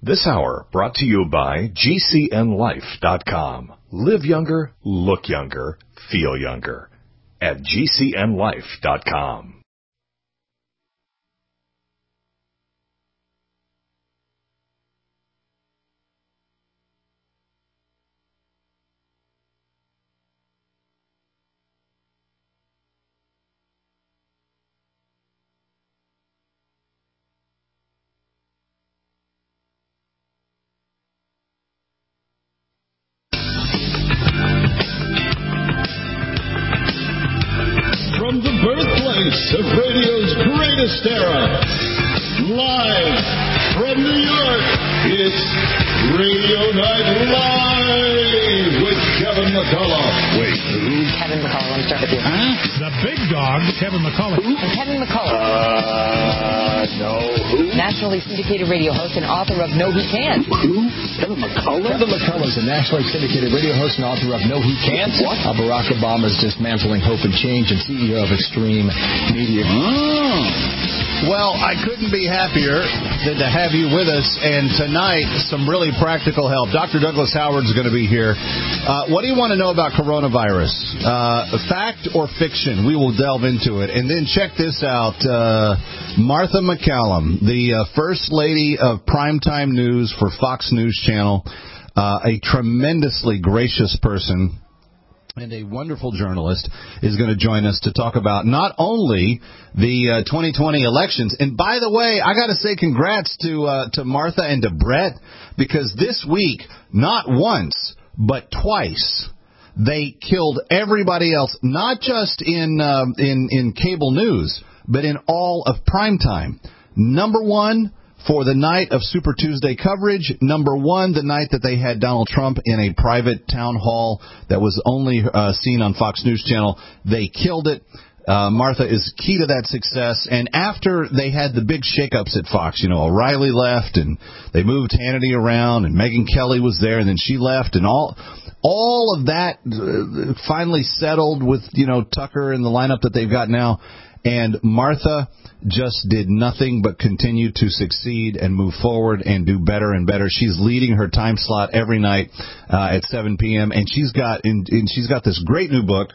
This hour brought to you by GCNLife.com. Live younger, look younger, feel younger at GCNLife.com. From the birthplace of radio's greatest era, live from New York, it's Radio Night Live with Kevin McCullough. Wait, who? Kevin McCullough, let me start with you. Huh? The big dog, Kevin McCullough. I'm Kevin McCullough. No, who? Nationally syndicated radio host and author of No He Can't. Who? Kevin McCullough? Kevin McCullough is a nationally syndicated radio host and author of No He Can't. What? Barack Obama's dismantling hope and change and CEO of Extreme Media. Well, I couldn't be happier than to have you with us, and tonight, some really practical help. Dr. Douglas Howard's going to be here. What do you want to know about coronavirus? Fact or fiction? We will delve into it. And then check this out. Martha MacCallum, the First Lady of Primetime News for Fox News Channel, a tremendously gracious person and a wonderful journalist, is going to join us to talk about not only the 2020 elections. And by the way, I got to say congrats to Martha and to Brett, because this week, not once, but twice, they killed everybody else, not just in cable news, but in all of primetime. Number one for the night of Super Tuesday coverage. Number one, the night that they had Donald Trump in a private town hall that was only seen on Fox News Channel. They killed it. Martha is key to that success. And after they had the big shakeups at Fox, O'Reilly left and they moved Hannity around and Megyn Kelly was there and then she left and all of that finally settled with, Tucker and the lineup that they've got now. And Martha just did nothing but continue to succeed and move forward and do better and better. She's leading her time slot every night at 7 p.m. and she's got this great new book.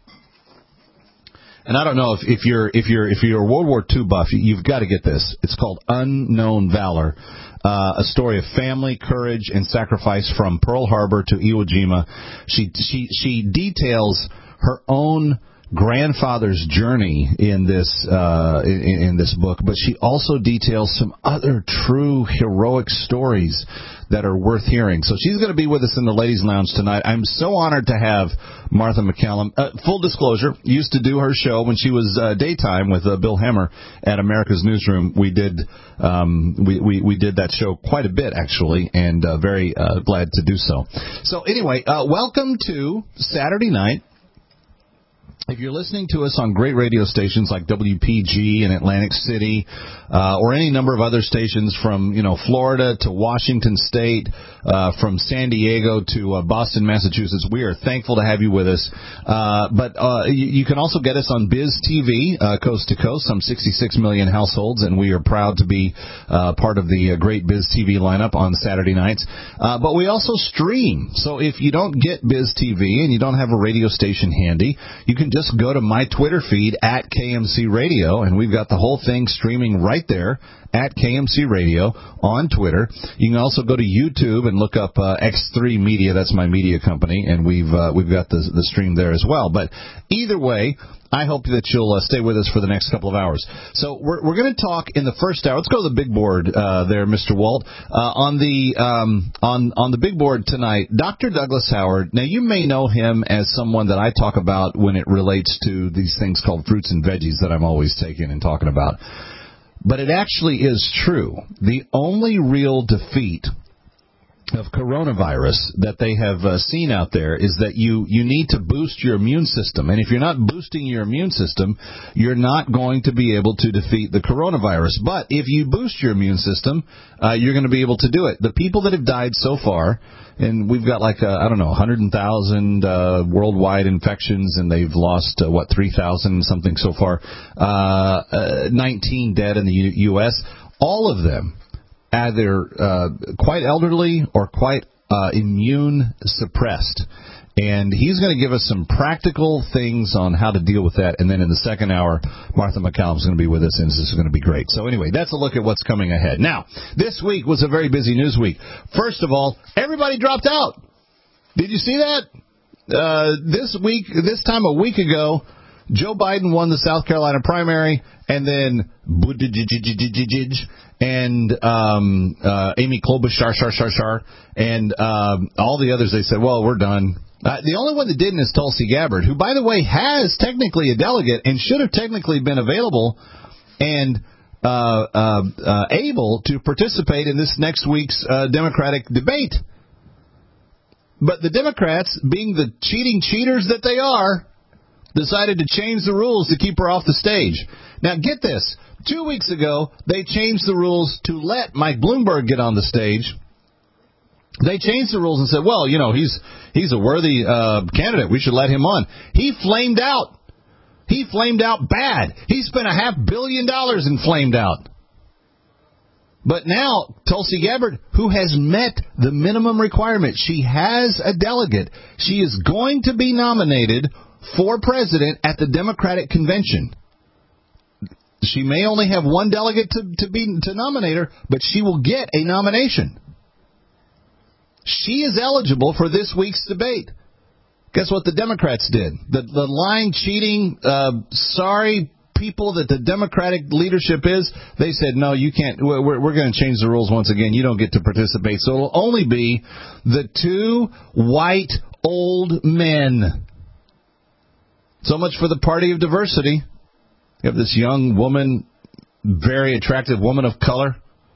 And I don't know if you're a World War II buff, you've got to get this. It's called Unknown Valor, a story of family, courage, and sacrifice from Pearl Harbor to Iwo Jima. She details her own grandfather's journey in this book, but she also details some other true heroic stories that are worth hearing. So she's going to be with us in the Ladies Lounge tonight. I'm so honored to have Martha MacCallum. Full disclosure, used to do her show when she was daytime with Bill Hemmer at America's Newsroom. We did that show quite a bit, actually, and very glad to do so. So anyway, welcome to Saturday night. If you're listening to us on great radio stations like WPG in Atlantic City, or any number of other stations from, Florida to Washington State, from San Diego to Boston, Massachusetts, we are thankful to have you with us. But you can also get us on Biz TV, coast to coast, some 66 million households, and we are proud to be part of the great Biz TV lineup on Saturday nights. But we also stream. So if you don't get Biz TV and you don't have a radio station handy, you can just go to my Twitter feed at KMC Radio, and we've got the whole thing streaming right there at KMC Radio on Twitter. You can also go to YouTube and look up X3 Media. That's my media company, and we've got the stream there as well. But either way, I hope that you'll stay with us for the next couple of hours. So we're going to talk in the first hour. Let's go to the big board there, Mr. Walt. On the big board tonight, Dr. Douglas Howard. Now, you may know him as someone that I talk about when it relates to these things called fruits and veggies that I'm always taking and talking about. But it actually is true. The only real defeat of coronavirus that they have seen out there is that you need to boost your immune system. And if you're not boosting your immune system, you're not going to be able to defeat the coronavirus. But if you boost your immune system, you're going to be able to do it. The people that have died so far, and we've got 100,000 worldwide infections, and they've lost, 3,000 something so far, 19 dead in the U.S., all of them either quite elderly or quite immune suppressed. And he's going to give us some practical things on how to deal with that. And then in the second hour, Martha McCallum's going to be with us, and this is going to be great. So anyway, that's a look at what's coming ahead. Now, this week was a very busy news week. First of all, everybody dropped out. Did you see that? This time a week ago, Joe Biden won the South Carolina primary, and then and Amy Klobuchar, and all the others, they said, well, we're done. The only one that didn't is Tulsi Gabbard, who, by the way, has technically a delegate and should have technically been available and able to participate in this next week's Democratic debate. But the Democrats, being the cheating cheaters that they are, decided to change the rules to keep her off the stage. Now, get this. 2 weeks ago, they changed the rules to let Mike Bloomberg get on the stage. They changed the rules and said, well, you know, he's a worthy candidate. We should let him on. He flamed out. He flamed out bad. He spent $500 million and flamed out. But now, Tulsi Gabbard, who has met the minimum requirement, she has a delegate. She is going to be nominated for president at the Democratic convention. She may only have one delegate to nominate her, but she will get a nomination. She is eligible for this week's debate. Guess what the Democrats did? The lying, cheating, sorry people that the Democratic leadership is, they said, no, you can't. We're going to change the rules once again. You don't get to participate. So it'll only be the two white old men. So much for the party of diversity. You have this young woman, very attractive woman of color.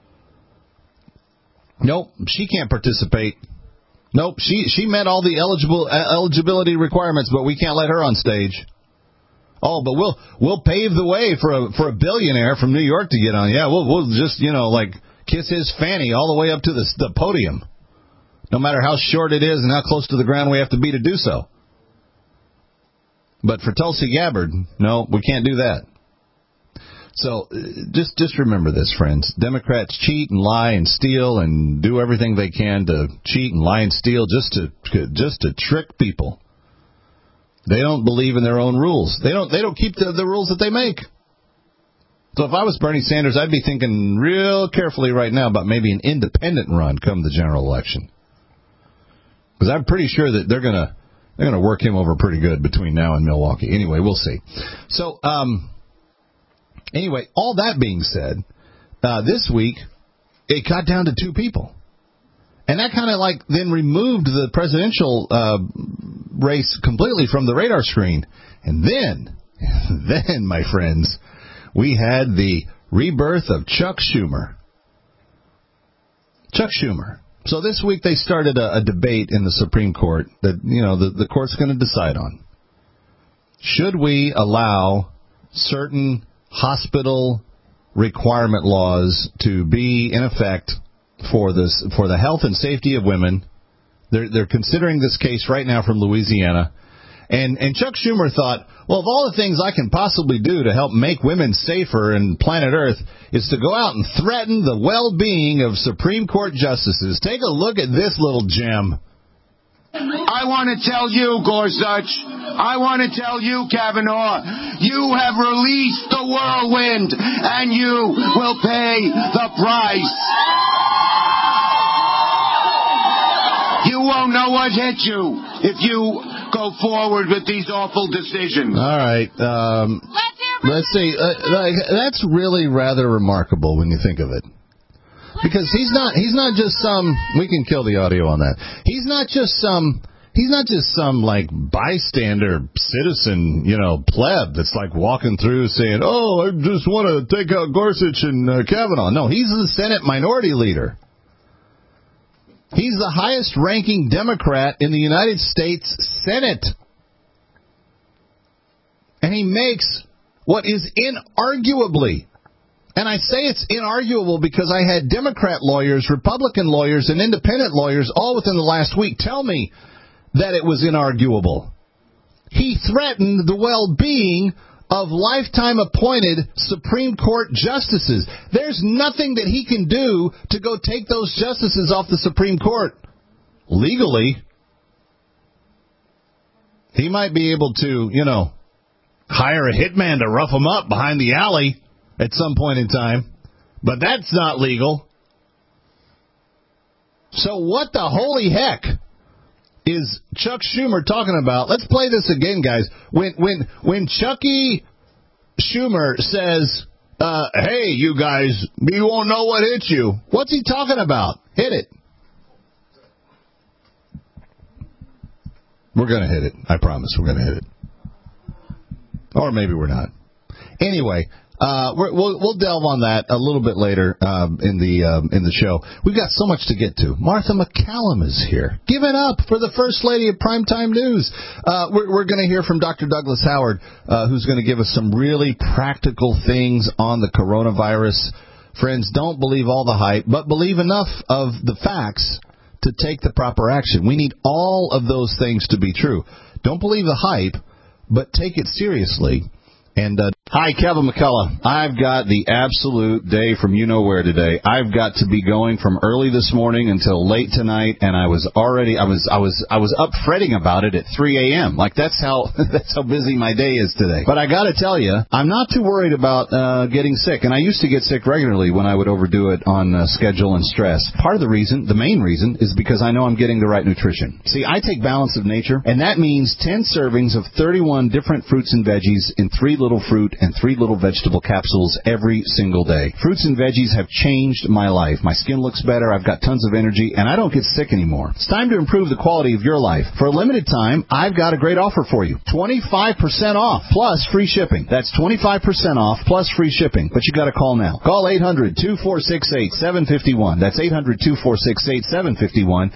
Nope, she can't participate. Nope, she met all the eligibility requirements, but we can't let her on stage. Oh, but we'll pave the way for a billionaire from New York to get on. Yeah, we'll just, like kiss his fanny all the way up to the podium, no matter how short it is and how close to the ground we have to be to do so. But for Tulsi Gabbard, no, we can't do that. So just remember this, friends. Democrats cheat and lie and steal and do everything they can to cheat and lie and steal just to trick people. They don't believe in their own rules. They don't keep the rules that they make. So if I was Bernie Sanders, I'd be thinking real carefully right now about maybe an independent run come the general election. Because I'm pretty sure that they're gonna work him over pretty good between now and Milwaukee. Anyway, we'll see. So anyway, all that being said, this week it got down to two people. And that kind of then removed the presidential race completely from the radar screen. And then, my friends, we had the rebirth of Chuck Schumer. Chuck Schumer. So this week they started a debate in the Supreme Court that, the court's going to decide on. Should we allow certain hospital requirement laws to be in effect for the health and safety of women? They're considering this case right now from Louisiana. And Chuck Schumer thought, well, of all the things I can possibly do to help make women safer in planet Earth is to go out and threaten the well-being of Supreme Court justices. Take a look at this little gem. I want to tell you, Gorsuch, I want to tell you, Kavanaugh, you have released the whirlwind, and you will pay the price. You won't know what hit you if you go forward with these awful decisions. All right. Let's see. That's really rather remarkable when you think of it. Because he's not just some, we can kill the audio on that. He's not just some bystander citizen, pleb that's walking through saying, oh, I just want to take out Gorsuch and Kavanaugh. No, he's the Senate minority leader. He's the highest ranking Democrat in the United States Senate. And he makes what is inarguably, and I say it's inarguable because I had Democrat lawyers, Republican lawyers, and independent lawyers all within the last week tell me that it was inarguable. He threatened the well-being of lifetime appointed Supreme Court justices. There's nothing that he can do to go take those justices off the Supreme Court. Legally, he might be able to, hire a hitman to rough them up behind the alley at some point in time. But that's not legal. So what the holy heck is Chuck Schumer talking about? Let's play this again, guys. When Chucky Schumer says, hey, you guys, you won't know what hit you, what's he talking about? Hit it. We're going to hit it. I promise we're going to hit it. Or maybe we're not. Anyway, we'll delve on that a little bit later in the show. We've got so much to get to. Martha MacCallum is here. Give it up for the First Lady of Primetime News. We're going to hear from Dr. Douglas Howard, who's going to give us some really practical things on the coronavirus. Friends, don't believe all the hype, but believe enough of the facts to take the proper action. We need all of those things to be true. Don't believe the hype, but take it seriously. And hi, Kevin McCullough. I've got the absolute day from you-know-where today. I've got to be going from early this morning until late tonight, and I was up fretting about it at 3 a.m. Like that's how busy my day is today. But I got to tell you, I'm not too worried about getting sick, and I used to get sick regularly when I would overdo it on schedule and stress. Part of the reason, the main reason, is because I know I'm getting the right nutrition. See, I take Balance of Nature, and that means 10 servings of 31 different fruits and veggies in 3 little fruit and 3 little vegetable capsules every single day. Fruits and veggies have changed my life. My skin looks better, I've got tons of energy, and I don't get sick anymore. It's time to improve the quality of your life. For a limited time, I've got a great offer for you. 25% off plus free shipping. That's 25% off plus free shipping. But you got to call now. Call 800-2468-751. That's 800-2468-751.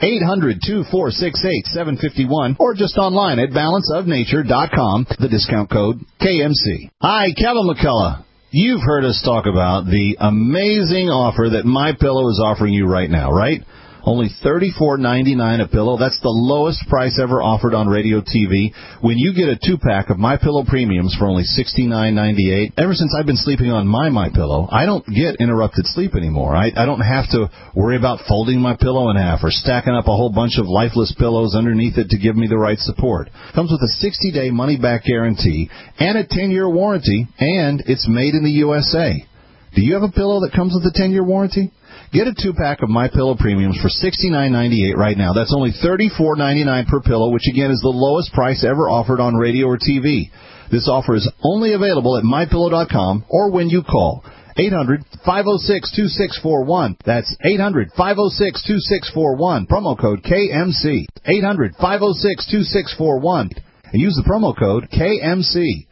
800-2468-751. Or just online at balanceofnature.com. The discount code KMC. Hi, Kevin McCullough. You've heard us talk about the amazing offer that MyPillow is offering you right now, right? Only $34.99 a pillow. That's the lowest price ever offered on radio TV. When you get a 2-pack of MyPillow Premiums for only $69.98, ever since I've been sleeping on my MyPillow, I don't get interrupted sleep anymore. I don't have to worry about folding my pillow in half or stacking up a whole bunch of lifeless pillows underneath it to give me the right support. Comes with a 60-day money-back guarantee and a 10-year warranty, and it's made in the USA. Do you have a pillow that comes with a 10-year warranty? Get a 2-pack of MyPillow Premiums for $69.98 right now. That's only $34.99 per pillow, which again is the lowest price ever offered on radio or TV. This offer is only available at MyPillow.com or when you call 800-506-2641. That's 800-506-2641. Promo code KMC. 800-506-2641. And use the promo code KMC.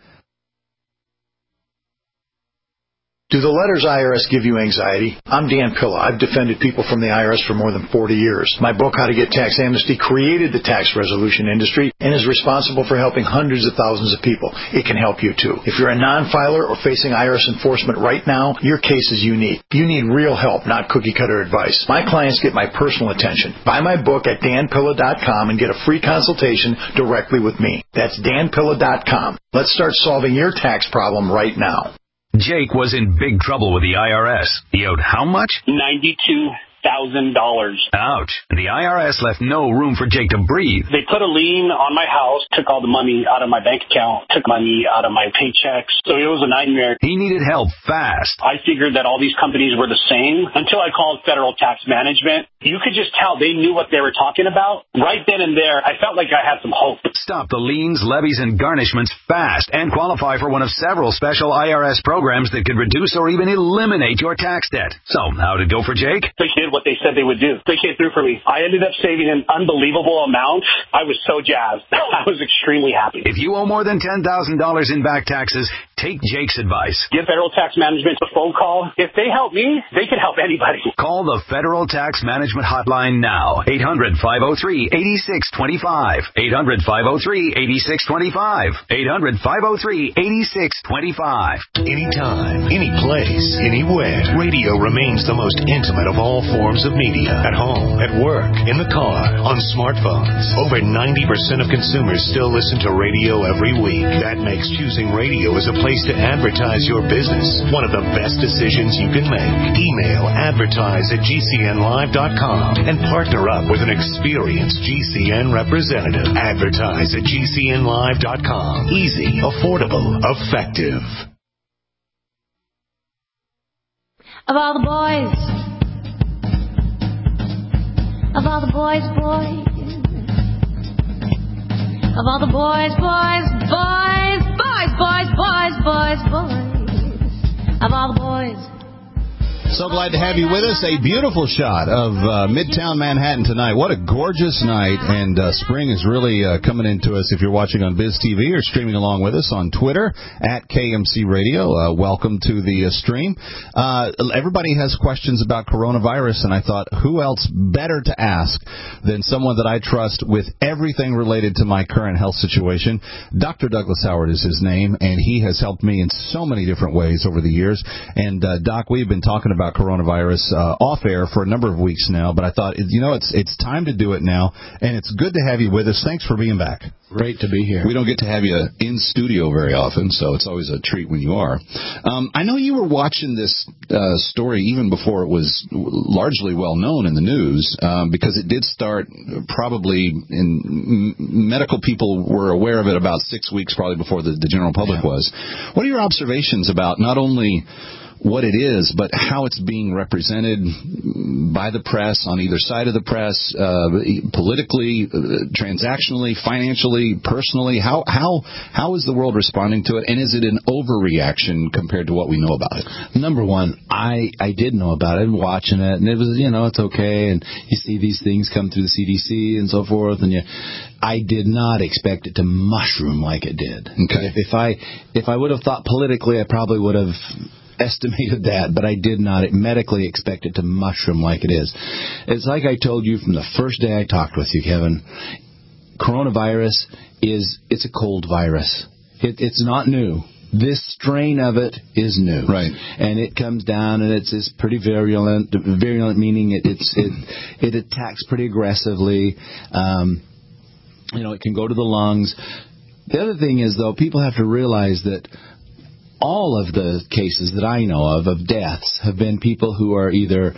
Do the letters IRS give you anxiety? I'm Dan Pilla. I've defended people from the IRS for more than 40 years. My book, How to Get Tax Amnesty, created the tax resolution industry and is responsible for helping hundreds of thousands of people. It can help you, too. If you're a non-filer or facing IRS enforcement right now, your case is unique. You need real help, not cookie-cutter advice. My clients get my personal attention. Buy my book at danpilla.com and get a free consultation directly with me. That's danpilla.com. Let's start solving your tax problem right now. Jake was in big trouble with the IRS. He owed how much? $92,000. Ouch. The IRS left no room for Jake to breathe. They put a lien on my house, took all the money out of my bank account, took money out of my paychecks. So it was a nightmare. He needed help fast. I figured that all these companies were the same until I called Federal Tax Management. You could just tell they knew what they were talking about. Right then and there, I felt like I had some hope. Stop the liens, levies, and garnishments fast and qualify for one of several special IRS programs that could reduce or even eliminate your tax debt. So, how'd it go for Jake? They did what they said they would do. They came through for me. I ended up saving an unbelievable amount. I was so jazzed. I was extremely happy. If you owe more than $10,000 in back taxes, take Jake's advice. Give Federal Tax Management a phone call. If they help me, they can help anybody. Call the Federal Tax Management Hotline now. 800-503-8625. 800-503-8625. 800-503-8625. Anytime, any place, anywhere. Radio remains the most intimate of all forms of media. At home, at work, in the car, on smartphones. Over 90% of consumers still listen to radio every week. That makes choosing radio as a place to advertise your business. One of the best decisions you can make. Email advertise@gcnlive.com and partner up with an experienced GCN representative. Advertise@gcnlive.com. Easy, affordable, effective. Of all the boys, of all the boys, of all the boys, of all the boys. So glad to have you with us. A beautiful shot of Midtown Manhattan tonight. What a gorgeous night, and spring is really coming into us if you're watching on Biz TV or streaming along with us on Twitter at KMC Radio. Welcome to the stream. Everybody has questions about coronavirus, and I thought, who else better to ask than someone that I trust with everything related to my current health situation. Dr. Douglas Howard is his name, and he has helped me in so many different ways over the years. And, Doc, we've been talking about coronavirus off air for a number of weeks now, but I thought, it's time to do it now, and it's good to have you with us. Thanks for being back. Great to be here. We don't get to have you in studio very often, so it's always a treat when you are. I know you were watching this story even before it was largely well known in the news, because it did start probably in medical people were aware of it about 6 weeks probably before the general public was. What are your observations about not only what it is, but how it's being represented by the press, on either side of the press, politically, transactionally, financially, personally? How is the world responding to it, and is it an overreaction compared to what we know about it? Number one, I did know about it, watching it, and it was, it's okay, and you see these things come through the CDC and so forth, and I did not expect it to mushroom like it did. Okay. If I would have thought politically, I probably would have estimated that, but I did not medically expect it to mushroom like it is. It's like I told you from the first day I talked with you, Kevin. Coronavirus it's a cold virus. It's not new. This strain of it is new, right? And it comes down, and it's pretty virulent. Virulent meaning it attacks pretty aggressively. It can go to the lungs. The other thing is, though, people have to realize that all of the cases that I know of deaths have been people who are either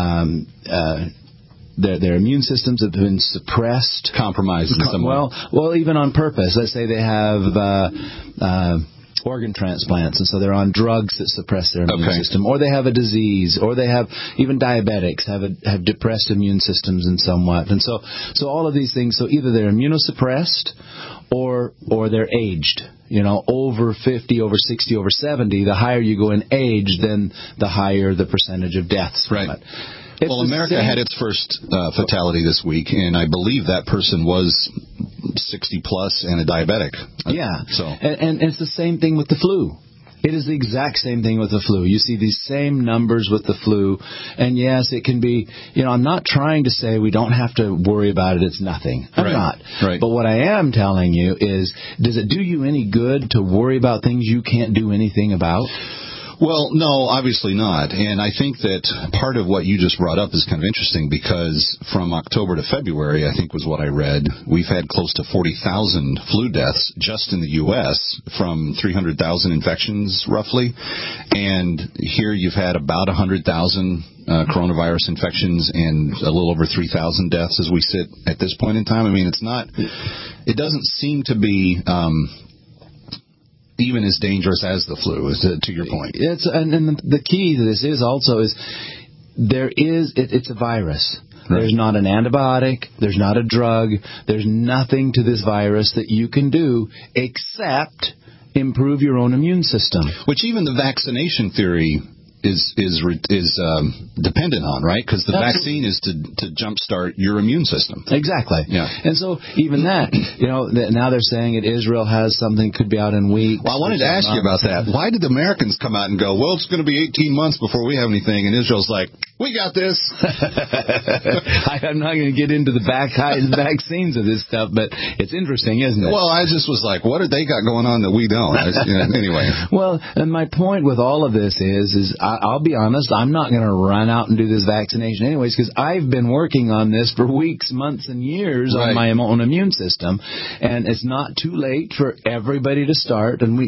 their immune systems have been suppressed, compromised in some way. Well, even on purpose. Let's say they have organ transplants, and so they're on drugs that suppress their immune system, or they have a disease, or they have even diabetics have depressed immune systems in somewhat, and so all of these things. So either they're immunosuppressed, or they're aged. Over 50, over 60, over 70. The higher you go in age, then the higher the percentage of deaths from it. Well, America had its first fatality this week, and I believe that person was 60 plus and a diabetic. Yeah. And it's the same thing with the flu. It is the exact same thing with the flu. You see these same numbers with the flu. And yes, it can be, I'm not trying to say we don't have to worry about it. It's nothing. I'm not. Right. But what I am telling you is, does it do you any good to worry about things you can't do anything about? Well, no, obviously not. And I think that part of what you just brought up is kind of interesting because from October to February, I think was what I read, we've had close to 40,000 flu deaths just in the U.S. from 300,000 infections roughly. And here you've had about 100,000 coronavirus infections and a little over 3,000 deaths as we sit at this point in time. I mean, it doesn't seem to be even as dangerous as the flu, to your point. And the key to this is it's a virus. Right. There's not an antibiotic. There's not a drug. There's nothing to this virus that you can do except improve your own immune system. Which even the vaccination theory is dependent on, right? Because the vaccine is to jumpstart your immune system. Exactly. Yeah. And so even that, now they're saying that Israel has something could be out in weeks. Well, I wanted to ask you about that. Why did the Americans come out and go, well, it's going to be 18 months before we have anything, and Israel's like, we got this. I'm not going to get into the vaccines of this stuff, but it's interesting, isn't it? Well, I just was like, what do they got going on that we don't? Anyway. Well, and my point with all of this is I'll be honest, I'm not going to run out and do this vaccination anyways, because I've been working on this for weeks, months, and years on my own immune system, and it's not too late for everybody to start. And we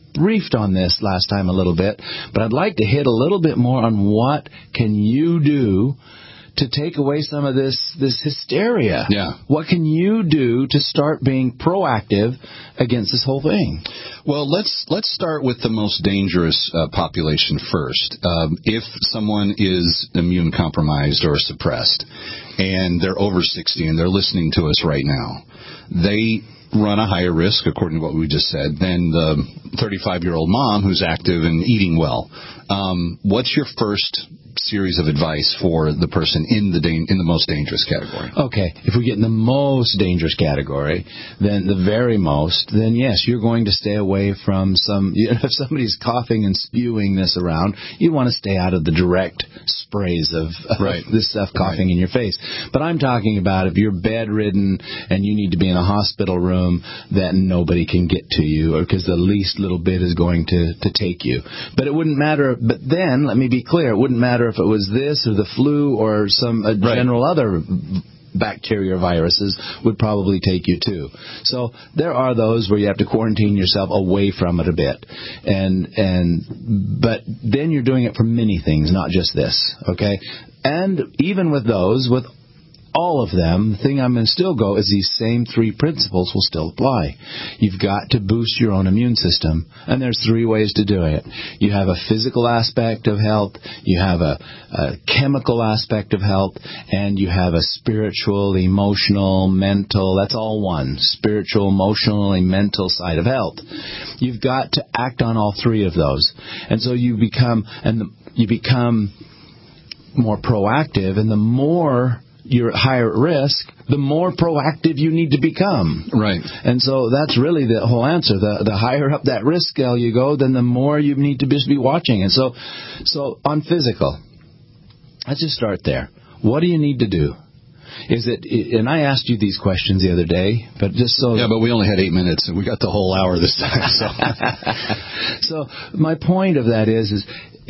briefed on this last time a little bit, but I'd like to hit a little bit more on what can you do to take away some of this hysteria. Yeah. What can you do to start being proactive against this whole thing? Well, let's start with the most dangerous population first. If someone is immune compromised or suppressed, and they're over 60 and they're listening to us right now, they run a higher risk, according to what we just said, than the 35-year-old mom who's active and eating well. What's your first series of advice for the person in the most dangerous category? Okay, if we get in the most dangerous category, then the very most, then yes, you're going to stay away from if somebody's coughing and spewing this around, you want to stay out of the direct sprays of this stuff coughing in your face. But I'm talking about if you're bedridden and you need to be in a hospital room that nobody can get to you, or because the least little bit is going to take you. But it wouldn't matter, but then, let me be clear, it wouldn't matter if it was this or the flu or some general other bacteria or viruses would probably take you too. So there are those where you have to quarantine yourself away from it a bit. But then you're doing it for many things, not just this, okay? And even with those, with all of them, the thing I'm going to still go is these same three principles will still apply. You've got to boost your own immune system, and there's three ways to do it. You have a physical aspect of health, you have a chemical aspect of health, and you have a spiritual, emotional, mental, that's all one, spiritual, emotional, and mental side of health. You've got to act on all three of those. And so you become more proactive, and the more you're higher at risk, the more proactive you need to become. Right. And so that's really the whole answer. The higher up that risk scale you go, then the more you need to just be watching. And so on physical, let's just start there. What do you need to do? And I asked you these questions the other day, but just so... Yeah, but we only had 8 minutes, and we got the whole hour this time. So my point of that is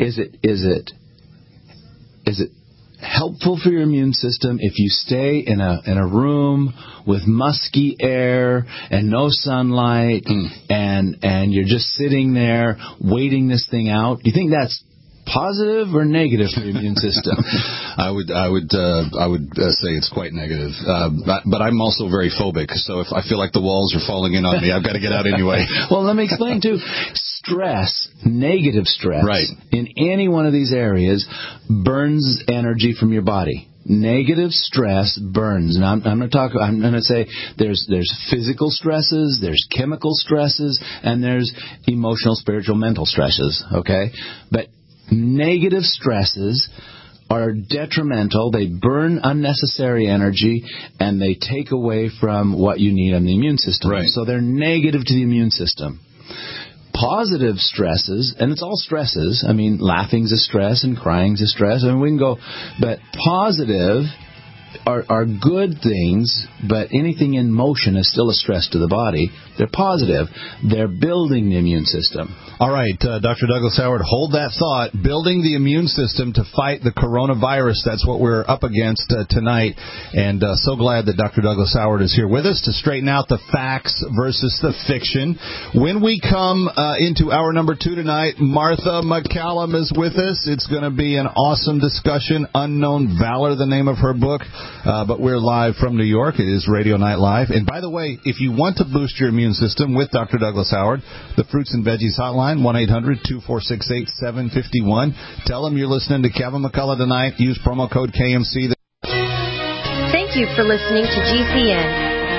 it helpful for your immune system if you stay in a room with musky air and no sunlight and you're just sitting there waiting this thing out? Do you think that's positive or negative for your immune system? I would say it's quite negative. But I'm also very phobic, so if I feel like the walls are falling in on me, I've got to get out anyway. Well, let me explain too. Stress, negative stress, in any one of these areas burns energy from your body. Negative stress burns. Now, I'm going to say there's physical stresses, there's chemical stresses, and there's emotional, spiritual, mental stresses. Okay, but negative stresses are detrimental. They burn unnecessary energy, and they take away from what you need on the immune system. Right. So they're negative to the immune system. Positive stresses, and it's all stresses. I mean, laughing's a stress and crying's a stress. I mean, we can go, but positive are good things, but anything in motion is still a stress to the body. They're positive. They're building the immune system. All right, Dr. Douglas Howard, hold that thought. Building the immune system to fight the coronavirus. That's what we're up against tonight. And so glad that Dr. Douglas Howard is here with us to straighten out the facts versus the fiction. When we come into hour number 2 tonight, Martha McCallum is with us. It's going to be an awesome discussion. Unknown Valor, the name of her book. But we're live from New York. It is Radio Night Live. And by the way, if you want to boost your immune system with Dr. Douglas Howard, the Fruits and Veggies Hotline, 1-800-2468-751. Tell them you're listening to Kevin McCullough tonight. Use promo code KMC. Thank you for listening to GCN.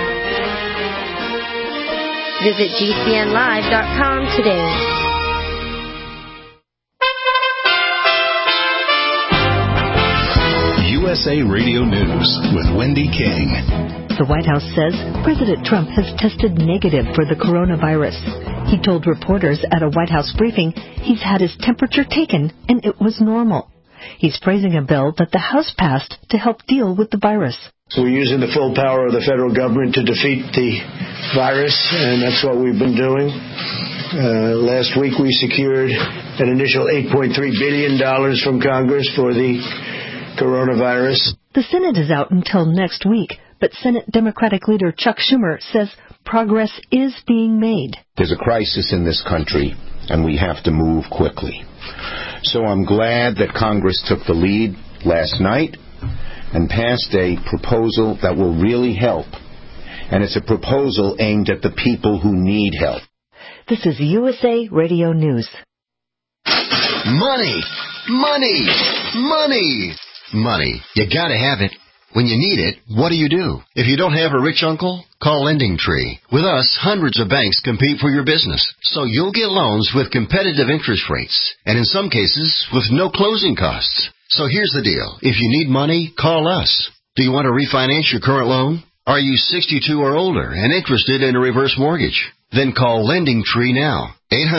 Visit GCNlive.com today. USA Radio News with Wendy King. The White House says President Trump has tested negative for the coronavirus. He told reporters at a White House briefing he's had his temperature taken and it was normal. He's praising a bill that the House passed to help deal with the virus. We're using the full power of the federal government to defeat the virus, and that's what we've been doing. Last week we secured an initial $8.3 billion from Congress for the coronavirus. The Senate is out until next week, but Senate Democratic leader Chuck Schumer says progress is being made. There's a crisis in this country, and we have to move quickly. So I'm glad that Congress took the lead last night and passed a proposal that will really help. And it's a proposal aimed at the people who need help. This is USA Radio News. Money! Money! Money! Money. You gotta have it. When you need it, what do? If you don't have a rich uncle, call LendingTree. With us, hundreds of banks compete for your business, so you'll get loans with competitive interest rates, and in some cases, with no closing costs. So here's the deal. If you need money, call us. Do you want to refinance your current loan? Are you 62 or older and interested in a reverse mortgage? Then call LendingTree now.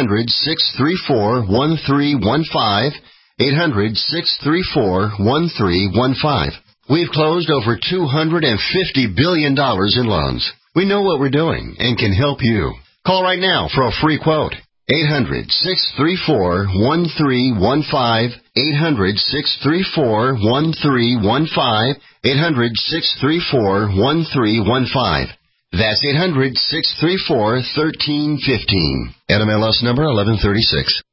800-634-1315. 800-634-1315. We've closed over $250 billion in loans. We know what we're doing and can help you. Call right now for a free quote. 800-634-1315. 800-634-1315. 800-634-1315. That's 800-634-1315. NMLS number 1136.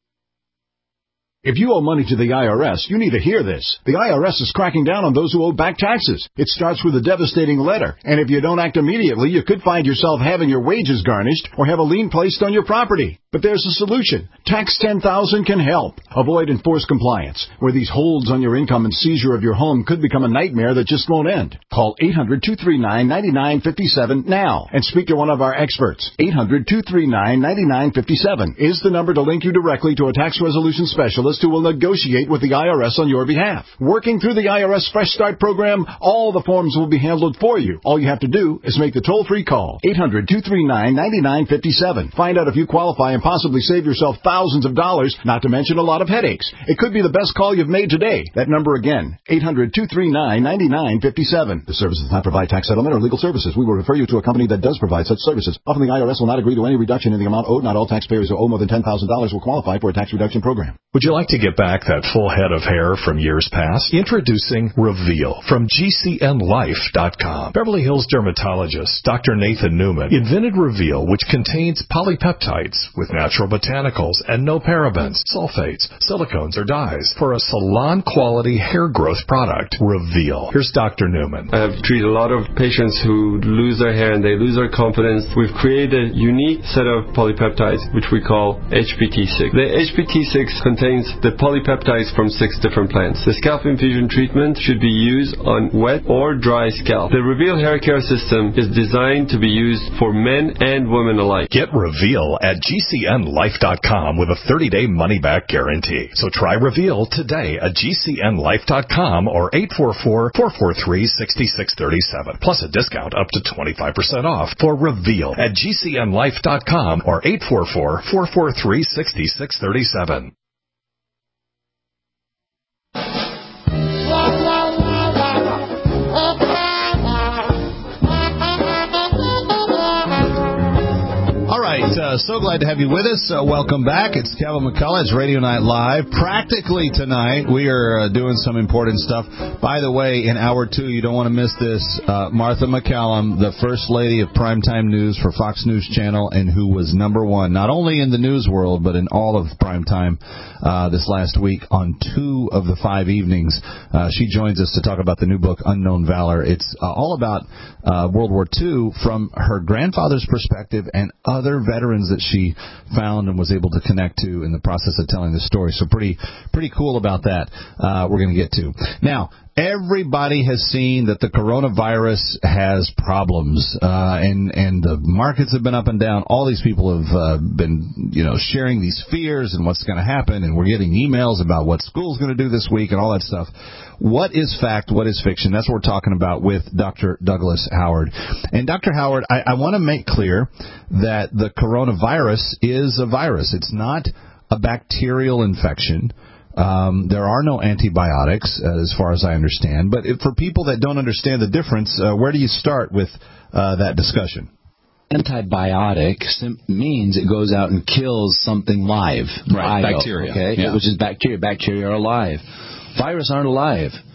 If you owe money to the IRS, you need to hear this. The IRS is cracking down on those who owe back taxes. It starts with a devastating letter, and if you don't act immediately, you could find yourself having your wages garnished or have a lien placed on your property. But there's a solution. Tax 10,000 can help. Avoid enforced compliance, where these holds on your income and seizure of your home could become a nightmare that just won't end. Call 800-239-9957 now and speak to one of our experts. 800-239-9957 is the number to link you directly to a tax resolution specialist who will negotiate with the IRS on your behalf. Working through the IRS Fresh Start program, all the forms will be handled for you. All you have to do is make the toll-free call. 800-239-9957. Find out if you qualify and possibly save yourself thousands of dollars, not to mention a lot of headaches. It could be the best call you've made today. That number again, 800-239-9957. The service does not provide tax settlement or legal services. We will refer you to a company that does provide such services. Often the IRS will not agree to any reduction in the amount owed. Not all taxpayers who owe more than $10,000 will qualify for a tax reduction program. Would you like to get back that full head of hair from years past? Introducing Reveal from GCNLife.com. Beverly Hills dermatologist Dr. Nathan Newman invented Reveal, which contains polypeptides with natural botanicals and no parabens, sulfates, silicones, or dyes for a salon-quality hair growth product. Reveal. Here's Dr. Newman. I have treated a lot of patients who lose their hair and they lose their confidence. We've created a unique set of polypeptides, which we call HPT6. The HPT6 contains the polypeptides from 6 different plants. The scalp infusion treatment should be used on wet or dry scalp. The Reveal hair care system is designed to be used for men and women alike. Get Reveal at GCNLife.com with a 30-day money-back guarantee. So try Reveal today at GCNLife.com or 844-443-6637. Plus a discount up to 25% off for Reveal at GCNLife.com or 844-443-6637. So glad to have you with us. Welcome back. It's Kevin McCullough. It's Radio Night Live. Practically tonight, we are doing some important stuff. By the way, in hour 2, you don't want to miss this. Martha McCallum, the First Lady of Primetime News for Fox News Channel, and who was #1, not only in the news world, but in all of primetime this last week on 2 of the 5 evenings. She joins us to talk about the new book, Unknown Valor. It's all about World War II from her grandfather's perspective and other veterans that she found and was able to connect to in the process of telling the story. So pretty cool about that. We're going to get to. Now, everybody has seen that the coronavirus has problems, and the markets have been up and down. All these people have been, sharing these fears and what's going to happen, and we're getting emails about what school's going to do this week and all that stuff. What is fact? What is fiction? That's what we're talking about with Dr. Douglas Howard. And Dr. Howard, I want to make clear that the coronavirus is a virus. It's not a bacterial infection. There are no antibiotics, as far as I understand. But for people that don't understand the difference, where do you start with that discussion? Antibiotic means it goes out and kills something live. Right, bacteria. Okay? Yeah. Which is bacteria. Bacteria are alive. Viruses aren't alive.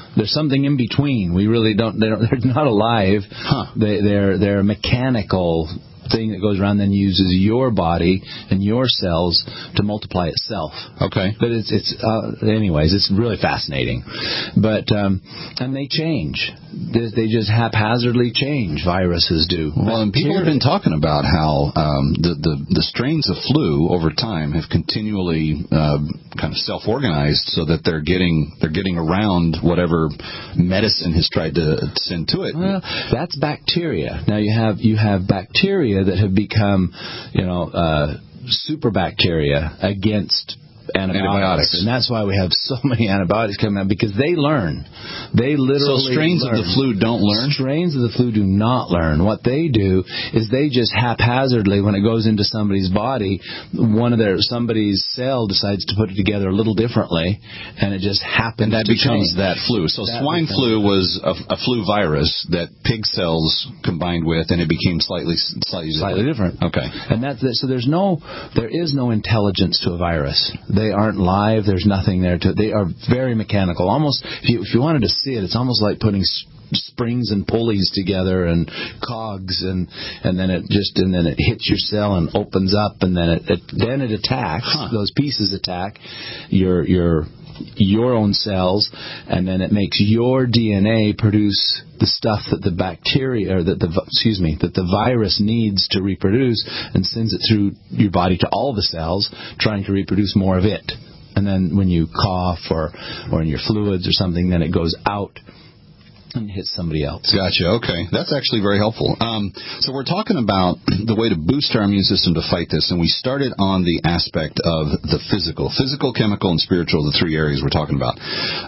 There's something in between. We really don't. They're not alive. They're mechanical thing that goes around then uses your body and your cells to multiply itself. Okay. But anyways, it's really fascinating. But and they change. They just haphazardly change. Viruses do. Well, and people have been talking about how the strains of flu over time have continually kind of self-organized so that they're getting around whatever medicine has tried to send to it. Well, that's bacteria. Now you have bacteria that have become, super bacteria against antibiotics. And that's why we have so many antibiotics coming out, because they learn. They literally So strains of the flu don't learn? Strains of the flu do not learn. What they do is they just haphazardly, when it goes into somebody's body, somebody's cell decides to put it together a little differently, and it just happens. And that becomes that flu. So swine flu was a flu virus that pig cells combined with, and it became slightly different. Okay. And so there is no intelligence to a virus. They aren't live. There's nothing there they are very mechanical. Almost, if you wanted to see it, it's almost like putting springs and pulleys together and cogs, and then it hits your cell and opens up, and then it attacks. Those pieces attack your own cells, and then it makes your DNA produce the stuff that the bacteria, or that the virus needs to reproduce, and sends it through your body to all the cells, trying to reproduce more of it. And then when you cough or in your fluids or something, then it goes out and hits somebody else. Gotcha. Okay. That's actually very helpful. So we're talking about the way to boost our immune system to fight this, and we started on the aspect of the physical, chemical, and spiritual, the three areas we're talking about.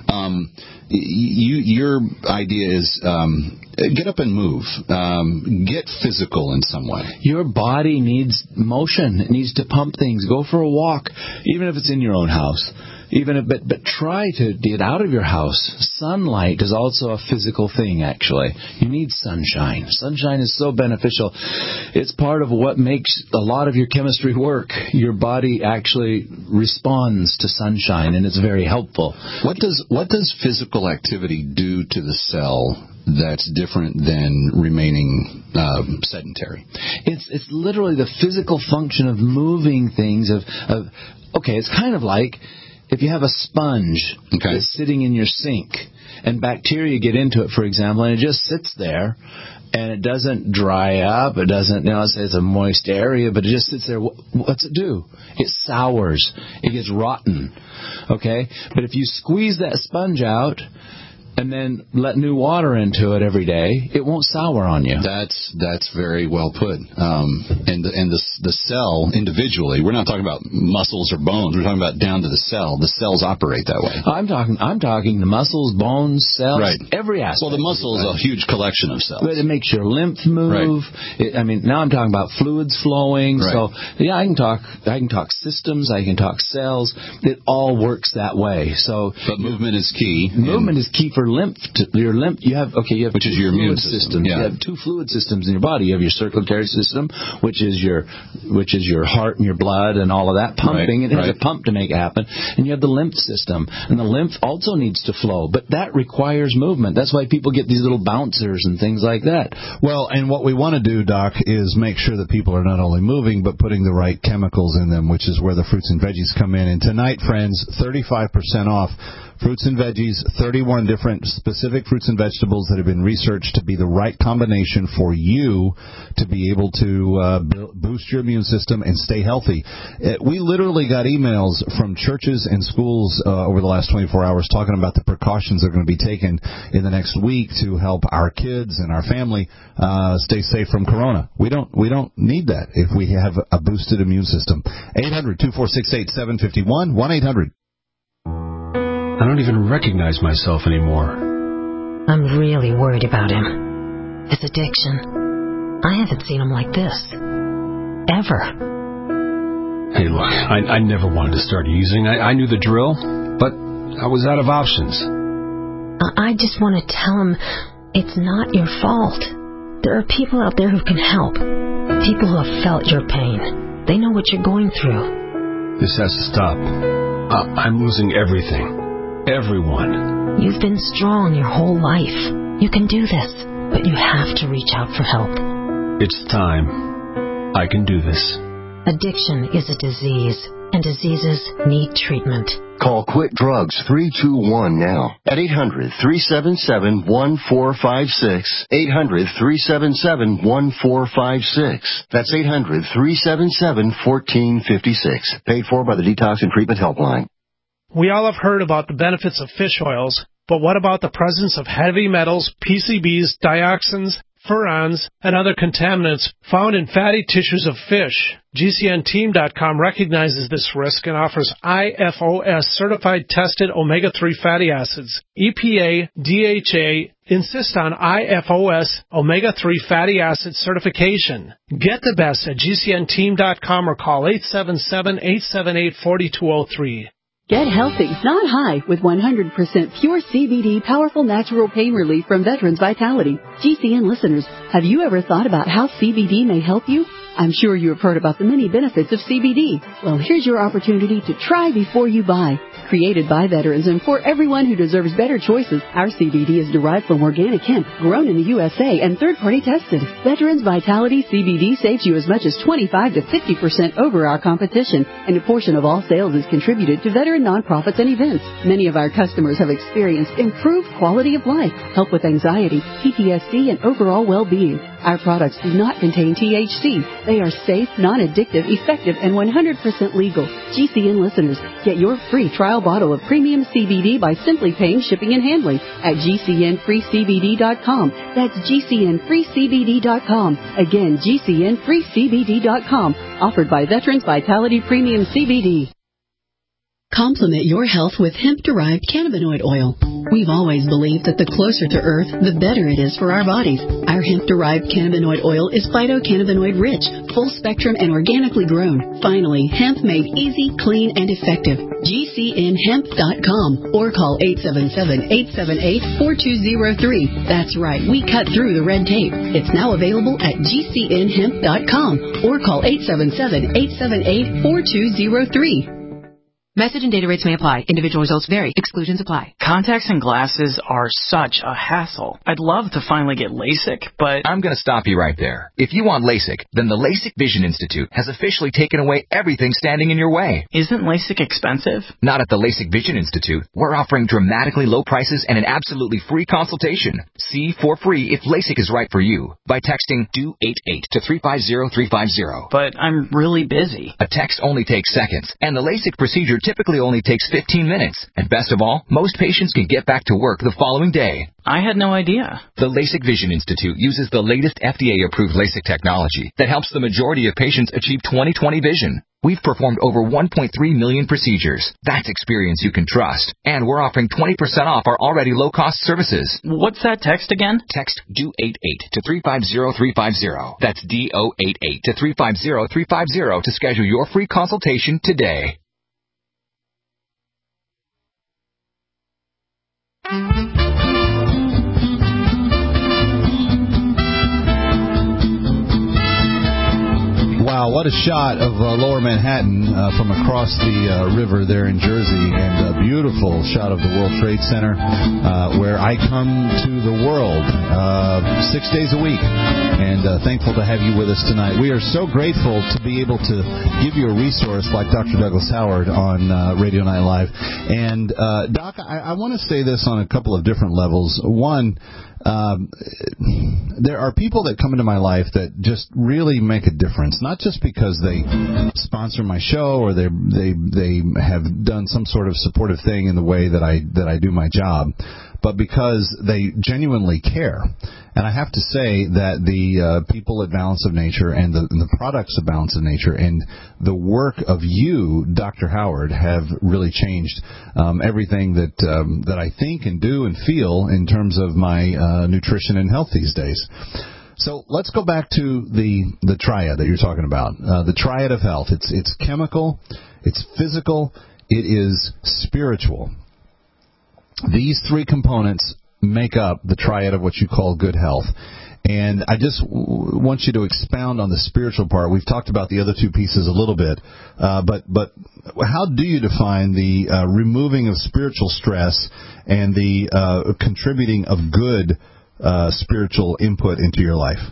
Your idea is get up and move. Get physical in some way. Your body needs motion. It needs to pump things. Go for a walk, even if it's in your own house. But try to get out of your house. Sunlight is also a physical thing, actually. You need sunshine. Sunshine is so beneficial. It's part of what makes a lot of your chemistry work. Your body actually responds to sunshine, and it's very helpful. What does physical activity do to the cell that's different than remaining sedentary? It's literally the physical function of moving things. It's kind of like if you have a sponge that's sitting in your sink, and bacteria get into it, for example, and it just sits there, and it doesn't dry up, it doesn't, let's say it's a moist area, but it just sits there. What's it do? It sours. It gets rotten. Okay? But if you squeeze that sponge out and then let new water into it every day, it won't sour on you. That's very well put. And the cell individually, we're not talking about muscles or bones. We're talking about down to the cell. The cells operate that way. I'm talking the muscles, bones, cells, every aspect. Well, the muscle is a huge collection of cells. But it makes your lymph move. Right. Now I'm talking about fluids flowing. Right. So I can talk systems. I can talk cells. It all works that way. But movement is key. Movement is key for your lymph. You have which is your immune system. Yeah. You have two fluid systems in your body. You have your circulatory system, which is your heart and your blood and all of that pumping. It has a pump to make it happen. And you have the lymph system, and the lymph also needs to flow, but that requires movement. That's why people get these little bouncers and things like that. Well, and what we want to do, Doc, is make sure that people are not only moving but putting the right chemicals in them, which is where the fruits and veggies come in. And tonight, friends, 35% off. Fruits and veggies, 31 different specific fruits and vegetables that have been researched to be the right combination for you to be able to boost your immune system and stay healthy. We literally got emails from churches and schools over the last 24 hours talking about the precautions that are going to be taken in the next week to help our kids and our family stay safe from corona. We don't need that if we have a boosted immune system. 800-246-8751, 1-800. I don't even recognize myself anymore. I'm really worried about him. His addiction. I haven't seen him like this. Ever. Hey, look, I never wanted to start using. I knew the drill, but I was out of options. I just want to tell him it's not your fault. There are people out there who can help. People who have felt your pain. They know what you're going through. This has to stop. I'm losing everything. Everyone. You've been strong your whole life. You can do this, but you have to reach out for help. It's time. I can do this. Addiction is a disease, and diseases need treatment. Call Quit Drugs 321 now at 800-377-1456. 800-377-1456. That's 800-377-1456. Paid for by the Detox and Treatment Helpline. We all have heard about the benefits of fish oils, but what about the presence of heavy metals, PCBs, dioxins, furans, and other contaminants found in fatty tissues of fish? GCNteam.com recognizes this risk and offers IFOS certified tested omega-3 fatty acids. EPA, DHA insist on IFOS omega-3 fatty acid certification. Get the best at GCNteam.com or call 877-878-4203. Get healthy, not high, with 100% pure CBD powerful natural pain relief from Veterans Vitality. GCN listeners, have you ever thought about how CBD may help you? I'm sure you have heard about the many benefits of CBD. Well, here's your opportunity to try before you buy. Created by veterans and for everyone who deserves better choices, our CBD is derived from organic hemp, grown in the USA, and third-party tested. Veterans Vitality CBD saves you as much as 25 to 50% over our competition, and a portion of all sales is contributed to veteran nonprofits and events. Many of our customers have experienced improved quality of life, help with anxiety, PTSD, and overall well-being. Our products do not contain THC. They are safe, non-addictive, effective, and 100% legal. GCN listeners, get your free trial bottle of premium CBD by simply paying shipping and handling at GCNFreeCBD.com. That's GCNFreeCBD.com. Again, GCNFreeCBD.com. Offered by Veterans Vitality Premium CBD. Complement your health with hemp-derived cannabinoid oil. We've always believed that the closer to Earth, the better it is for our bodies. Our hemp-derived cannabinoid oil is phytocannabinoid rich, full spectrum, and organically grown. Finally, hemp made easy, clean, and effective. GCNhemp.com or call 877-878-4203. That's right, we cut through the red tape. It's now available at GCNhemp.com or call 877-878-4203. Message and data rates may apply. Individual results vary. Exclusions apply. Contacts and glasses are such a hassle. I'd love to finally get LASIK, but I'm going to stop you right there. If you want LASIK, then the LASIK Vision Institute has officially taken away everything standing in your way. Isn't LASIK expensive? Not at the LASIK Vision Institute. We're offering dramatically low prices and an absolutely free consultation. See for free if LASIK is right for you by texting DO88 to 350350. But I'm really busy. A text only takes seconds, and the LASIK procedure typically only takes 15 minutes. And best of all, most patients can get back to work the following day. I had no idea. The LASIK Vision Institute uses the latest FDA-approved LASIK technology that helps the majority of patients achieve 20/20 vision. We've performed over 1.3 million procedures. That's experience you can trust. And we're offering 20% off our already low-cost services. What's that text again? Text DO88 to 350350. That's DO88 to 350350 to schedule your free consultation today. Wow, what a shot of Lower Manhattan from across the river there in Jersey, and a beautiful shot of the World Trade Center where I come to the world 6 days a week, and thankful to have you with us tonight. We are so grateful to be able to give you a resource like Dr. Douglas Howard on Radio Night Live. And, Doc, I want to say this on a couple of different levels. One, there are people that come into my life that just really make a difference, not just because they sponsor my show or they have done some sort of supportive thing in the way that I do my job, but because they genuinely care. And I have to say that the people at Balance of Nature and the products of Balance of Nature and the work of you, Dr. Howard, have really changed everything that I think and do and feel in terms of my nutrition and health these days. So let's go back to the triad that you're talking about, the triad of health. It's chemical, it's physical, it is spiritual. These three components make up the triad of what you call good health. And I just want you to expound on the spiritual part. We've talked about the other two pieces a little bit, but how do you define the removing of spiritual stress and the contributing of good spiritual input into your life?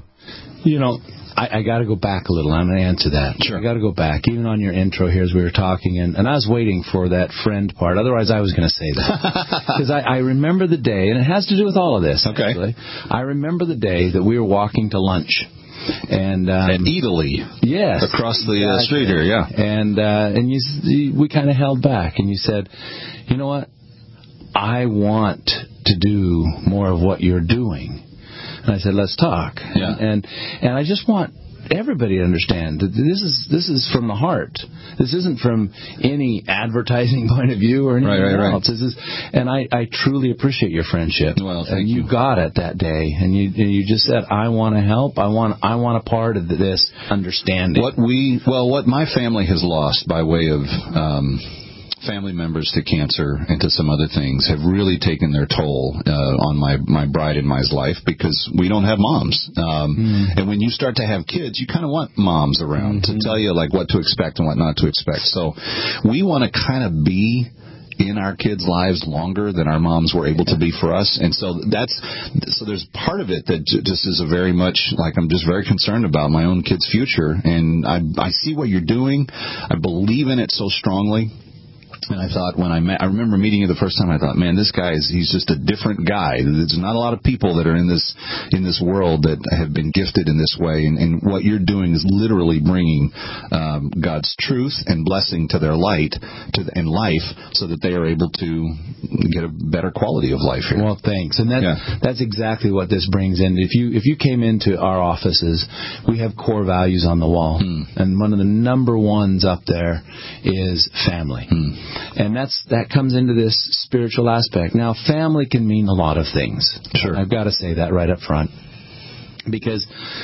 I got to go back a little. I'm going to answer that. Sure. I got to go back. Even on your intro here as we were talking, and I was waiting for that friend part. Otherwise, I was going to say that. Because I remember the day, and it has to do with all of this, actually. I remember the day that we were walking to lunch. And at Italy, yes, across the street here, yeah. And we kind of held back, and you said, "You know what? I want to do more of what you're doing." And I said, "Let's talk." Yeah. And I just want everybody to understand that this is from the heart. This isn't from any advertising point of view or anything else. This is, and I truly appreciate your friendship. Well, thank you. You got it that day, and you just said, "I want to help. I want a part of this understanding." What my family has lost by way of family members to cancer and to some other things have really taken their toll on my bride and my life, because we don't have moms. And when you start to have kids, you kind of want moms around to tell you like what to expect and what not to expect. So we want to kind of be in our kids' lives longer than our moms were able to be for us. And so there's part of it that just is a very much like I'm just very concerned about my own kids' future. And I see what you're doing. I believe in it so strongly. And I thought I remember meeting you the first time, I thought, man, this guy he's just a different guy. There's not a lot of people that are in this world that have been gifted in this way. And what you're doing is literally bringing God's truth and blessing to their light and life, so that they are able to get a better quality of life here. Well, thanks. And that's exactly what this brings in. If you came into our offices, we have core values on the wall. And one of the number ones up there is family. And that comes into this spiritual aspect. Now, family can mean a lot of things. Sure. I've got to say that right up front. Because,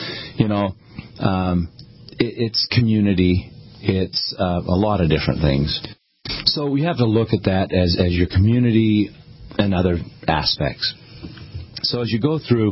it's community. It's a lot of different things. So we have to look at that as your community and other aspects. So as you go through,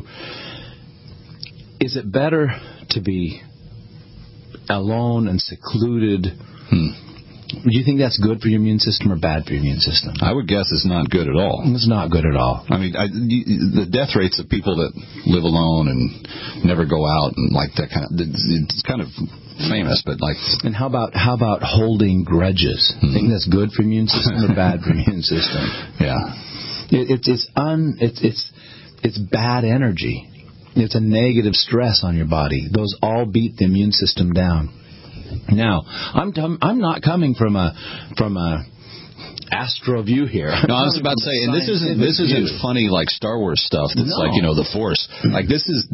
is it better to be alone and secluded? Do you think that's good for your immune system or bad for your immune system? I would guess it's not good at all. It's not good at all. I mean, the death rates of people that live alone and never go out and like that it's kind of famous, but like. And how about holding grudges? Think that's good for immune system or bad for immune system? Yeah. It's bad energy. It's a negative stress on your body. Those all beat the immune system down. Now, I'm not coming from a astro view here. No, I was about to say, and this isn't funny like Star Wars stuff. That's like the Force. Like this is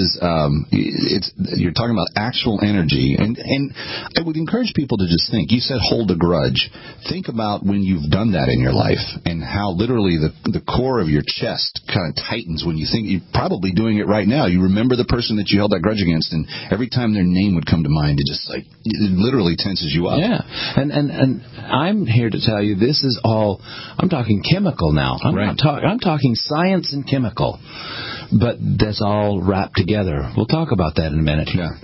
you're talking about actual energy, and I would encourage people to just think. You said hold a grudge. Think about when you've done that in your life, and how literally the core of your chest kind of tightens when you think you're probably doing it right now. You remember the person that you held that grudge against, and every time their name would come to mind, it literally tenses you up. Yeah, and I'm here to tell you this is all. I'm talking chemical now. I'm talking science and chemical, but that's all wrapped together. We'll talk about that in a minute here.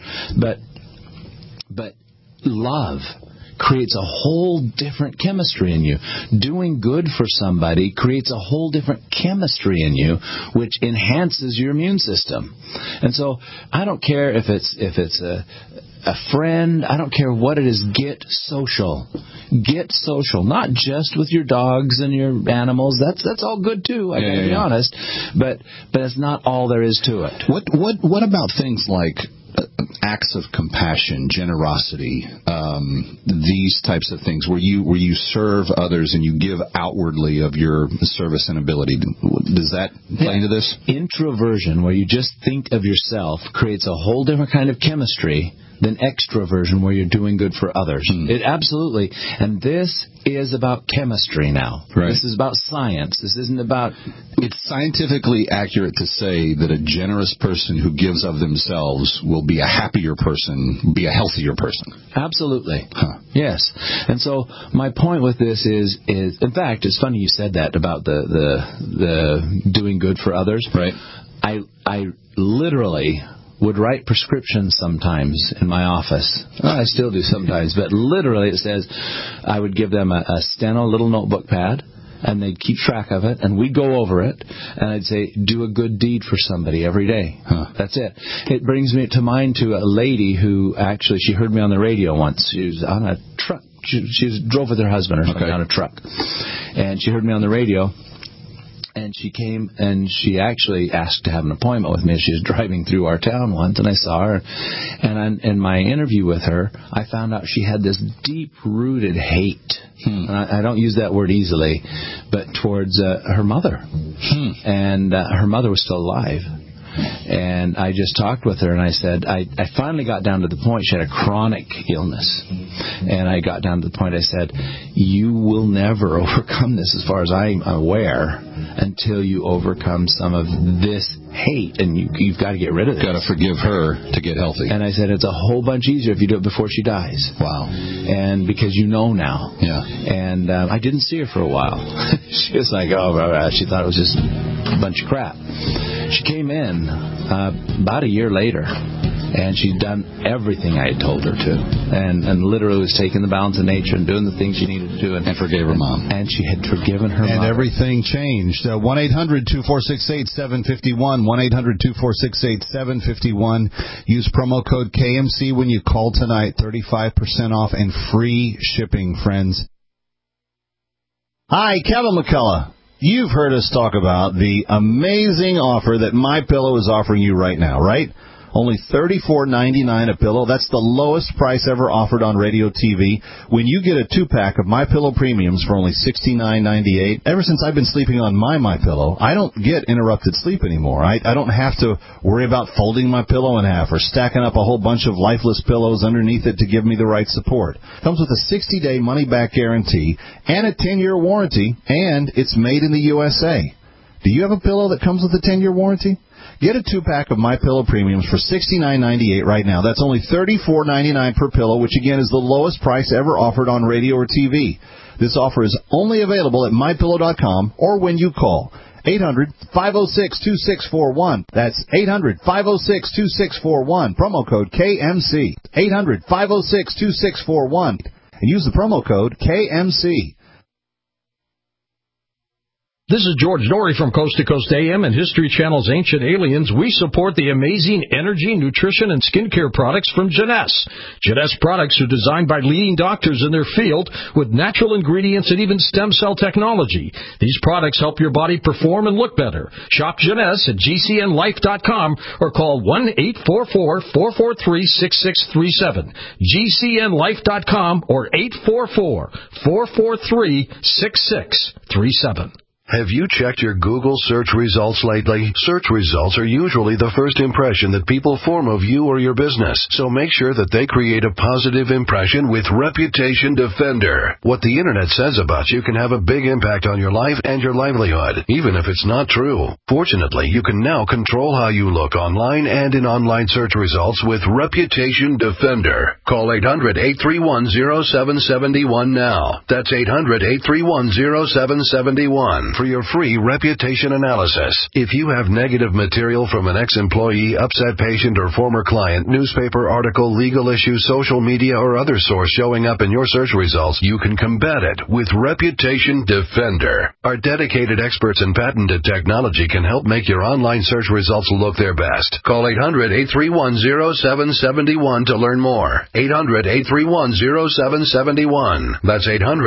But love creates a whole different chemistry in you. Doing good for somebody creates a whole different chemistry in you, which enhances your immune system. And so I don't care if it's a friend, I don't care what it is, get social. Get social, not just with your dogs and your animals. That's all good too, I gotta be honest. But it's not all there is to it. What about things like acts of compassion, generosity, these types of things where you serve others and you give outwardly of your service and ability? Does that play into this? Introversion, where you just think of yourself, creates a whole different kind of chemistry than extroversion, where you're doing good for others. It absolutely. And this is about chemistry now. Right. This is about science. This isn't about... It's scientifically accurate to say that a generous person who gives of themselves will be a happier person, be a healthier person. Absolutely. Yes. And so my point with this is in fact, it's funny you said that about the doing good for others. Right. I literally would write prescriptions sometimes in my office. I still do sometimes, but literally it says I would give them a steno little notebook pad, and they'd keep track of it, and we'd go over it, and I'd say, do a good deed for somebody every day. That's it. It brings me to mind to a lady who actually, she heard me on the radio once. She was on a truck. She drove with her husband or something on a truck, and she heard me on the radio. And she came and she actually asked to have an appointment with me. She was driving through our town once, and I saw her. And in my interview with her, I found out she had this deep-rooted hate. And I don't use that word easily, but towards her mother. And her mother was still alive. And I just talked with her, and I said, I finally got down to the point, she had a chronic illness. And I got down to the point, I said, you will never overcome this, as far as I'm aware, until you overcome some of this hate, and you've got to get rid of it. Got to forgive her to get healthy. And I said, it's a whole bunch easier if you do it before she dies. Wow. And because you know now. Yeah. And I didn't see her for a while. She was like, she thought it was just a bunch of crap. She came in about a year later, and she'd done everything I had told her to, and literally was taking the balance of nature and doing the things she needed to do, and forgave her mom. And she had forgiven her mom. And everything changed. 1-800-246-8751. 1-800-246-8751. Use promo code KMC when you call tonight. 35% off and free shipping, friends. Hi, Kevin McCullough. You've heard us talk about the amazing offer that MyPillow is offering you right now, right? Only $34.99 a pillow. That's the lowest price ever offered on radio TV. When you get a 2-pack of MyPillow Premiums for only $69.98, ever since I've been sleeping on my MyPillow, I don't get interrupted sleep anymore. I don't have to worry about folding my pillow in half or stacking up a whole bunch of lifeless pillows underneath it to give me the right support. Comes with a 60-day money-back guarantee and a 10-year warranty, and it's made in the USA. Do you have a pillow that comes with a 10-year warranty? Get a 2-pack of MyPillow Premiums for $69.98 right now. That's only $34.99 per pillow, which again is the lowest price ever offered on radio or TV. This offer is only available at MyPillow.com or when you call 800-506-2641. That's 800-506-2641. Promo code KMC. 800-506-2641. And use the promo code KMC. This is George Norrie from Coast to Coast AM and History Channel's Ancient Aliens. We support the amazing energy, nutrition, and skincare products from Jeunesse. Jeunesse products are designed by leading doctors in their field with natural ingredients and even stem cell technology. These products help your body perform and look better. Shop Jeunesse at GCNlife.com or call 1-844-443-6637. GCNlife.com or 844-443-6637. Have you checked your Google search results lately? Search results are usually the first impression that people form of you or your business, so make sure that they create a positive impression with Reputation Defender. What the Internet says about you can have a big impact on your life and your livelihood, even if it's not true. Fortunately, you can now control how you look online and in online search results with Reputation Defender. Call 800-831-0771 now. That's 800-831-0771. For your free reputation analysis. If you have negative material from an ex-employee, upset patient, or former client, newspaper article, legal issue, social media, or other source showing up in your search results, you can combat it with Reputation Defender. Our dedicated experts in patented technology can help make your online search results look their best. Call 800-831-0771 to learn more. 800-831-0771. That's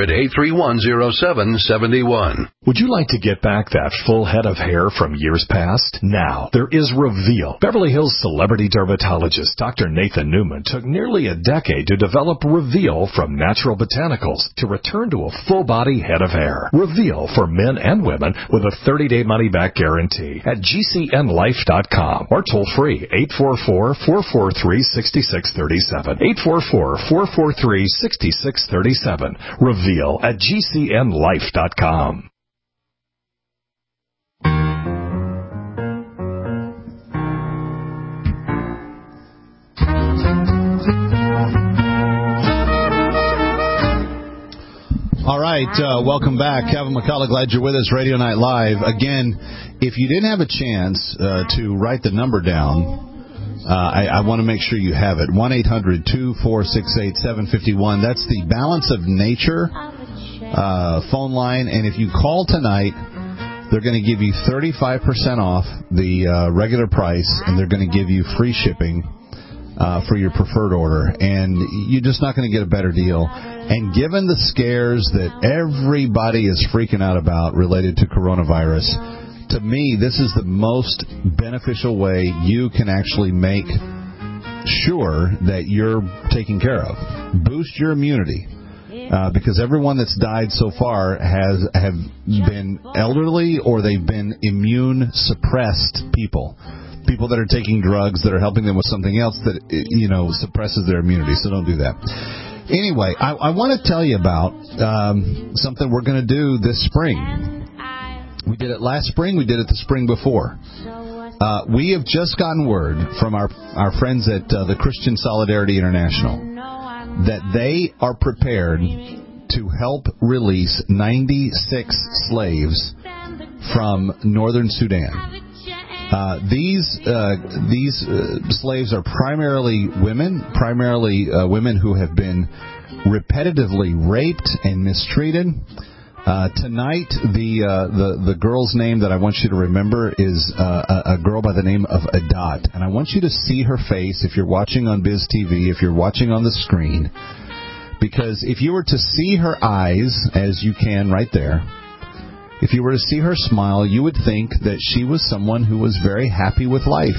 800-831-0771. Would you like to get back that full head of hair from years past? Now, there is Reveal. Beverly Hills celebrity dermatologist Dr. Nathan Newman took nearly a decade to develop Reveal from natural botanicals to return to a full-body head of hair. Reveal for men and women with a 30-day money-back guarantee at GCNlife.com or toll-free 844-443-6637. 844-443-6637. Reveal at GCNlife.com. All right, right, welcome back. Kevin McCullough, glad you're with us, Radio Night Live. Again, if you didn't have a chance to write the number down, I want to make sure you have it. 1-800-246-8751. That's the Balance of Nature phone line. And if you call tonight, they're going to give you 35% off the regular price, and they're going to give you free shipping for your preferred order. And you're just not going to get a better deal. And given the scares that everybody is freaking out about related to coronavirus, to me, this is the most beneficial way you can actually make sure that you're taken care of. Boost your immunity. Because everyone that's died so far have been elderly, or they've been immune suppressed people that are taking drugs that are helping them with something else that suppresses their immunity. So don't do that. Anyway, I want to tell you about something we're going to do this spring. We did it last spring. We did it the spring before. We have just gotten word from our friends at the Christian Solidarity International that they are prepared to help release 96 slaves from northern Sudan. These slaves are primarily women who have been repetitively raped and mistreated. Tonight, the girl's name that I want you to remember is a girl by the name of Adat. And I want you to see her face if you're watching on Biz TV, if you're watching on the screen. Because if you were to see her eyes, as you can right there, if you were to see her smile, you would think that she was someone who was very happy with life.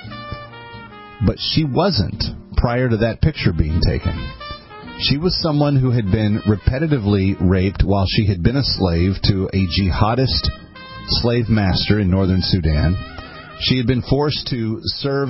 But she wasn't prior to that picture being taken. She was someone who had been repetitively raped while she had been a slave to a jihadist slave master in northern Sudan. She had been forced to serve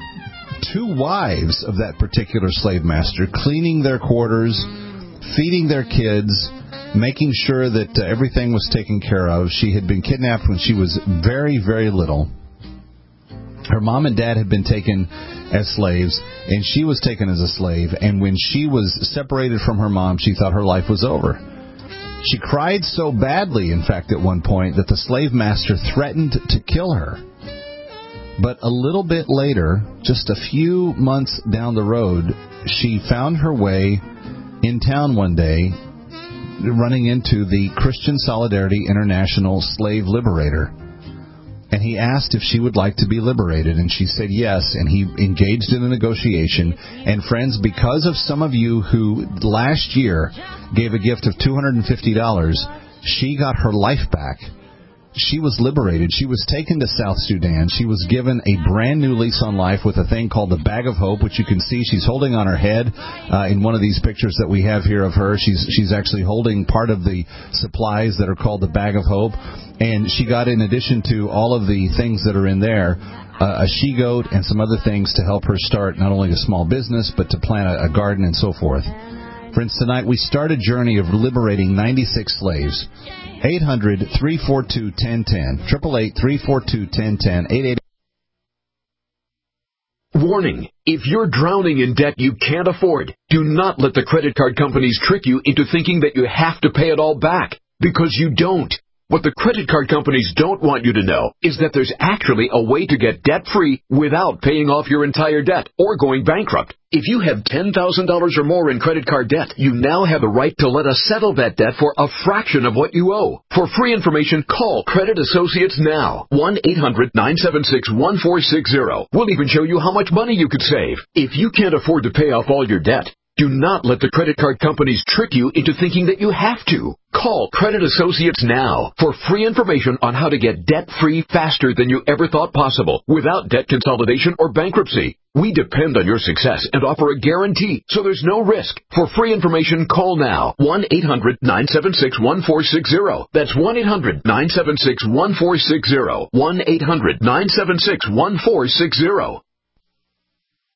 2 wives of that particular slave master, cleaning their quarters, feeding their kids, making sure that everything was taken care of. She had been kidnapped when she was very, very little. Her mom and dad had been taken as slaves, and she was taken as a slave. And when she was separated from her mom, she thought her life was over. She cried so badly, in fact, at one point, that the slave master threatened to kill her. But a little bit later, just a few months down the road, she found her way in town one day, running into the Christian Solidarity International slave liberator. And he asked if she would like to be liberated, and she said yes, and he engaged in a negotiation. And friends, because of some of you who last year gave a gift of $250, she got her life back. She was liberated. She was taken to South Sudan. She was given a brand new lease on life with a thing called the Bag of Hope, which you can see she's holding on her head in one of these pictures that we have here of her. She's actually holding part of the supplies that are called the Bag of Hope. And she got, in addition to all of the things that are in there, a she-goat and some other things to help her start not only a small business, but to plant a garden and so forth. Friends, tonight we start a journey of liberating 96 slaves. 800-342-1010. 888-342-1010. 88. Warning. If you're drowning in debt you can't afford, do not let the credit card companies trick you into thinking that you have to pay it all back, because you don't. What the credit card companies don't want you to know is that there's actually a way to get debt-free without paying off your entire debt or going bankrupt. If you have $10,000 or more in credit card debt, you now have the right to let us settle that debt for a fraction of what you owe. For free information, call Credit Associates now. 1-800-976-1460. We'll even show you how much money you could save. If you can't afford to pay off all your debt, do not let the credit card companies trick you into thinking that you have to. Call Credit Associates now for free information on how to get debt-free faster than you ever thought possible without debt consolidation or bankruptcy. We depend on your success and offer a guarantee, so there's no risk. For free information, call now. 1-800-976-1460. That's 1-800-976-1460. 1-800-976-1460.